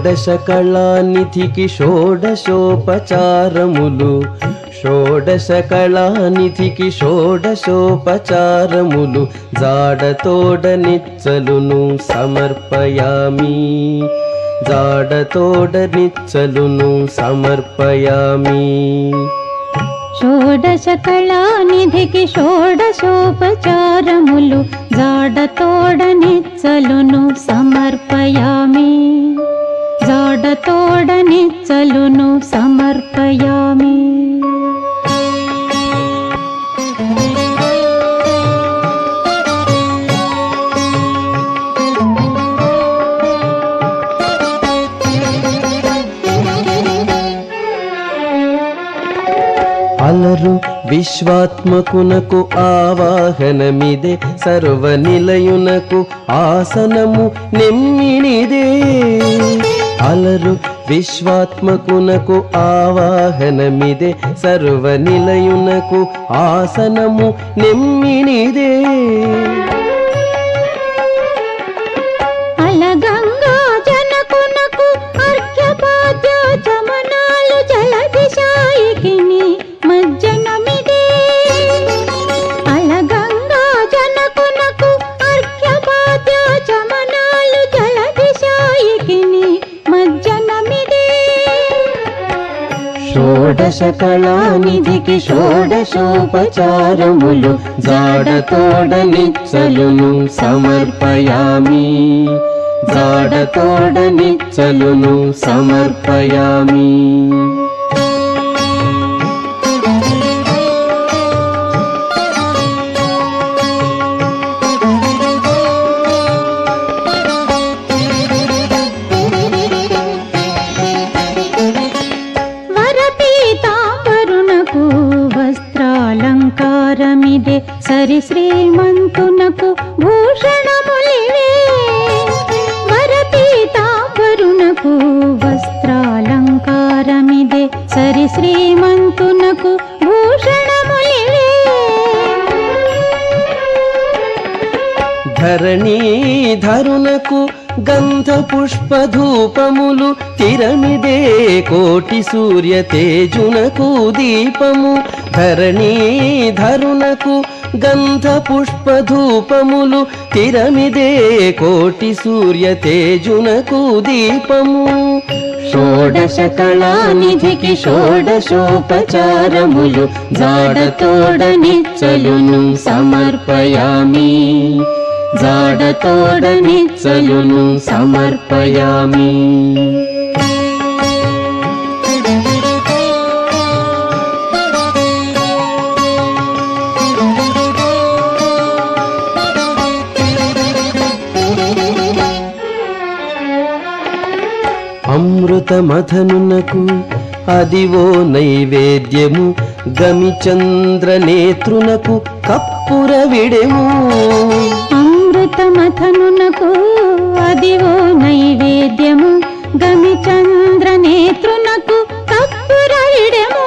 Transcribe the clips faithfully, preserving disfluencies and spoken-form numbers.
షోడశ కళానిధికి షోడశోపచారములు షోడశ కళానిధికి షోడశోపచారములు జాడతోడ నిచ్చలును సమర్పయామి జాడతోడ నిచ్చలును సమర్పయామి. షోడశ కళానిధికి షోడశోపచారములు జాడతోడ నిచ్చలును సమర్పయామి జాడతోడ నిచ్చలును సమర్పయామి. అలరు విశ్వాత్మకునకు ఆవాహనమిదే సర్వనిలయునకు ఆసనము నెమ్మినిదే. అలరు విశ్వాత్మకునకు ఆవాహనమిదే సర్వనిలయునకు ఆసనము నెమ్మినిదే. అలగంగా జనకునకు అర్ఘ్యపాద్య చమనాలు జలదిశాయికిని మజ్జనమిదే. అలగంగా జనకునకు అర్ఘ్యపాద్య చమనాలు జలదిశాయికిని మజ్జనమిదే. షోడశ కళానిధికి షోడశోపచారములు జాడతోడ నిచ్చలును సమర్పయామి జాడతోడ నిచ్చలును సమర్పయామి. వరపీతాంబరునకు వస్త్రాలంకారమిదే సరి శ్రీమంతునకు భూషణములివే. వరపీతాంబరునకు వస్త్రాలంకారమిదే సరి శ్రీమంతునకు భూషణములివే. ధరణీధరునకు గంధ పుష్పధూపములు తిరమిదే కోటి సూర్య తేజునకు దీపము. ధరణీధరునకు గంధ పుష్పధూపములు తిరమిదే కోటి సూర్య తేజునకు దీపము. షోడశ కళానిధికి షోడశోపచారములు జాడతోడ నిచ్చలును సమర్పయామి జాడతోడ నిచ్చలును సమర్పయామి. అమృతమథనునకు అదివో నైవేద్యము గమిచంద్ర నేత్రునకు కప్పుర విడెము. అమృతమథనునకు అదివో నైవేద్యము గమిచంద్ర నేత్రునకు కప్పుర విడెము.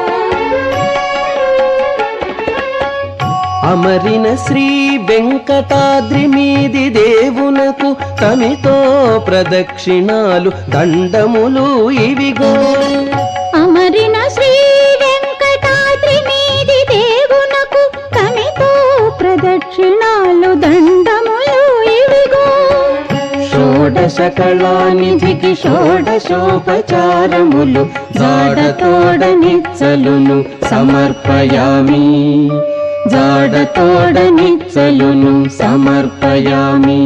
అమరిన శ్రీ వెంకటాద్రి మీది దేవునకు తమితో ప్రదక్షిణాలు దండములు ఇవిగో. అమరిన శ్రీ వెంకటాద్రి మీది దేవునకు తమితో ప్రదక్షిణాలు దండములు ఇవిగో. షోడశ కళానిధికి షోడశోపచారములు జాడతోడ నిచ్చలును సమర్పయామి జాడతోడ నిచ్చలును సమర్పయామి.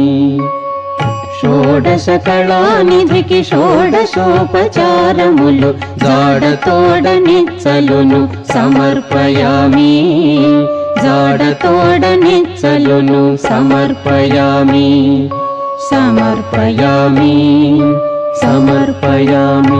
షోడశ కళానిధికి షోడశోపచారములు జాడతోడ నిచ్చలును సమర్పయామి జాడతోడ నిచ్చలును సమర్పయామి సమర్పయామి సమర్పయామి.